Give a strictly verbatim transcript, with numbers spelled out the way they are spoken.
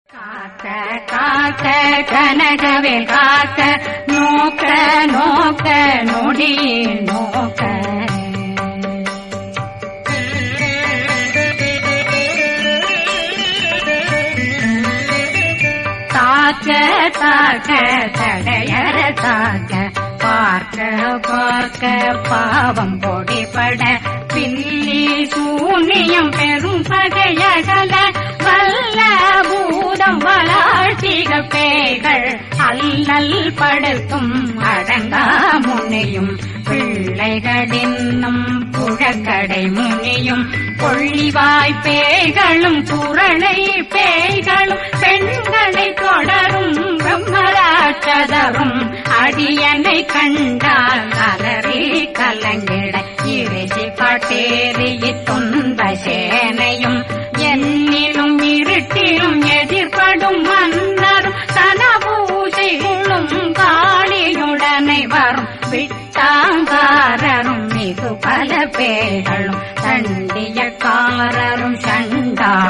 காக்க காக்க கனகவேல் காக்க நோக்க நோக்க நொடி நோக்க தாக்க தாக்க தடையற தாக்க பார்க்க பார்க்க பாவம் பொடிபட பில்லி சூனியம் பெரும் பகையகல வல்ல பூதம் வளாழ்த்திக பேய்கள் அல்லல் படுத்தும் அடங்கா முனையும் பிள்ளைகளின்னும் புழக்கடை முனியும் கொள்ளிவாய் பேய்களும் குரணை பேய்களும் பெண்களை தொடரும் பிரம்மராட்சதரும் அடியனை கண்டால் அலறி கலங்கிட இறைச்சி பாட்டேறிய துன்ப சேனையும் என்னிலும் இருட்டிலும் எதிர்படும் மன்னரும் தனபூசைகளும் காளியுடனை வரும் விட்டாங்காரரும் மிகு பல பேர்களும் தண்டியக்காரரும் சண்டா